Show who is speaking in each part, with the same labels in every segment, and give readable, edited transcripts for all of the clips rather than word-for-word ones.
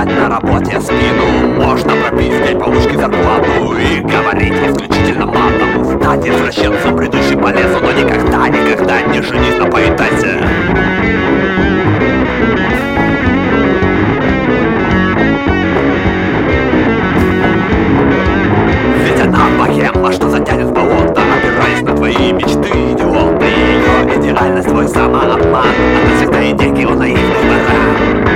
Speaker 1: почесать на работе спину. Можно пропить в получки зарплату и говорить исключительно матом. Стать извращенцем, бредущим по лесу, но никогда, никогда не женись на поэтессе. Ведь она богема, что затянет в болото, опираясь на твои мечты, идиоты. Ее идеальность, твой самообман, она всегда и деньги у наивных баран.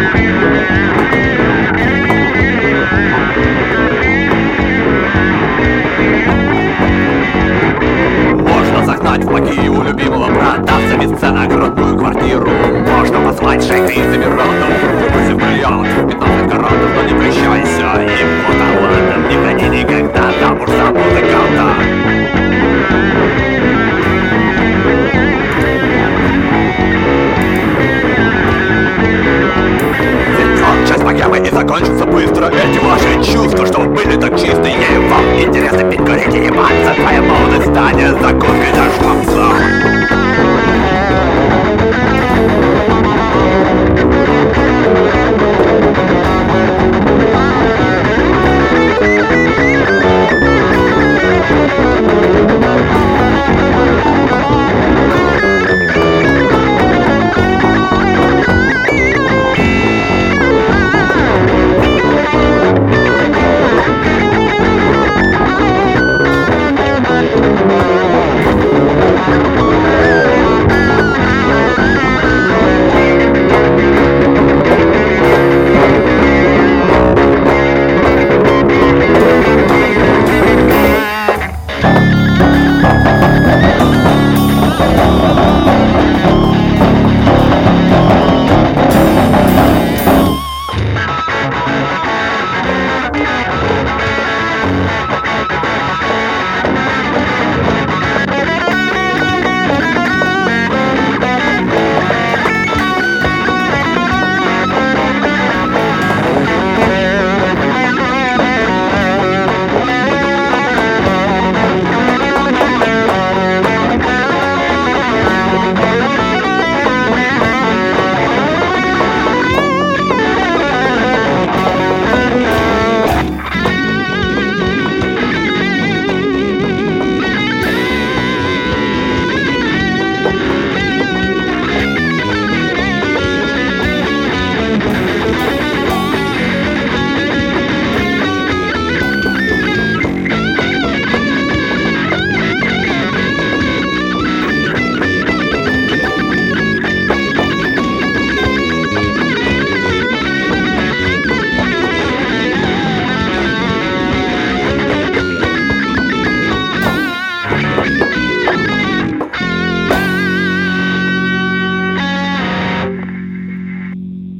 Speaker 1: Можно загнать в могилу любимого брата, завести огромную квартиру. Можно позвать шейха из Эмиратов, выбросив бриллиант в 15 каратов, но не прощайся, и вот талантом не ходи никогда замуж за музыканта. Ведь часть богемы и закончится быстро. Эти ваши чувства, что были так чистые, вам интересно пить, курить и ебаться. Твоя молодость станет закуской для швабца.